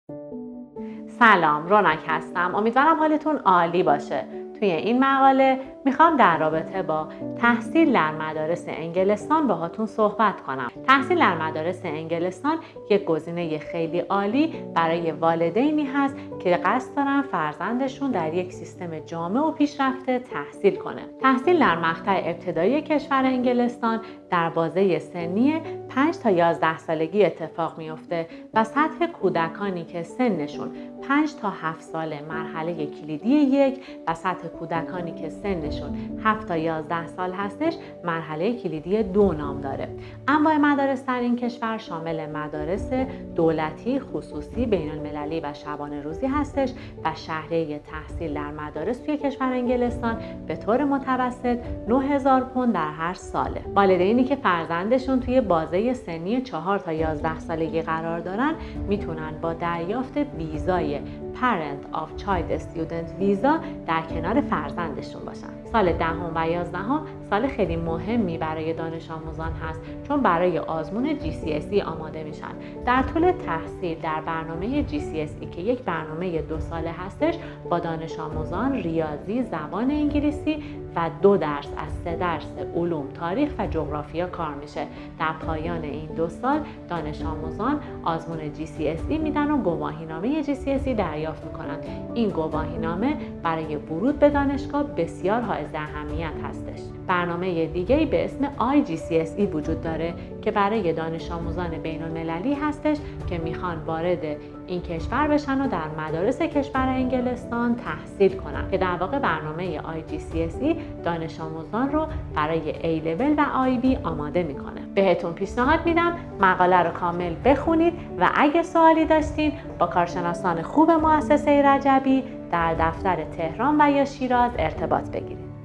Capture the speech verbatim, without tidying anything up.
سلام، رونق هستم. امیدوارم حالتون عالی باشه. توی این مقاله میخوام در رابطه با تحصیل در مدارس انگلستان باهاتون صحبت کنم. تحصیل در مدارس انگلستان یک گزینه خیلی عالی برای والدینی هست که قصد دارن فرزندشون در یک سیستم جامع و پیشرفته تحصیل کنه. تحصیل در مقطع ابتدایی کشور انگلستان در بازه سنی پنج تا یازده سالگی اتفاق میفته و سطح کودکانی که سنشون پنج تا هفت ساله مرحله کلیدی یک و سطح کودکانی که سنشون هفت تا یازده سال هستش مرحله کلیدی دو نام داره. انواع مدارس در این کشور شامل مدارس دولتی، خصوصی، بین المللی و شبانه روزی هستش و شهریه تحصیل در مدارس توی کشور انگلستان به طور متوسط نه هزار پوند در هر ساله. والدینی که فرزندشون توی بازه سنی چهار تا یازده سالگی قرار دارن میتونن با دریافت ویزای Parent of Child Student Visa در کنار فرزندشون باشن. سال دهم و یازدهم سال خیلی مهمی برای دانش آموزان هست چون برای آزمون جی سی اس ای آماده میشن. در طول تحصیل در برنامه جی سی اس ای که یک برنامه دو ساله هستش با دانش آموزان ریاضی، زبان انگلیسی و دو درس از سه درس علوم، تاریخ و جغرافیا کار میشه. در پایان این دو سال دانش آموزان آزمون جی سی اس ای میدن و گواهینامه جی سی اس ای دریافت میکنن. این گواهینامه برای ورود به دانشگاه بسیار حائز اهمیت هستش. برنامه دیگه‌ای به اسم آی جی سی اس ای وجود داره که برای دانش آموزان بین المللی هستش که میخوان وارد این کشور بشن و در مدارس کشور انگلستان تحصیل کنن که در واقع برنامه آی جی سی اس ای دانش آموزان رو برای ای لول و آی بی آماده میکنه. بهتون پیشنهاد میدم مقاله رو کامل بخونید و اگه سوالی داشتین با کارشناسان خوب مؤسسه رجبی در دفتر تهران و یا شیراز ارتباط بگیرید.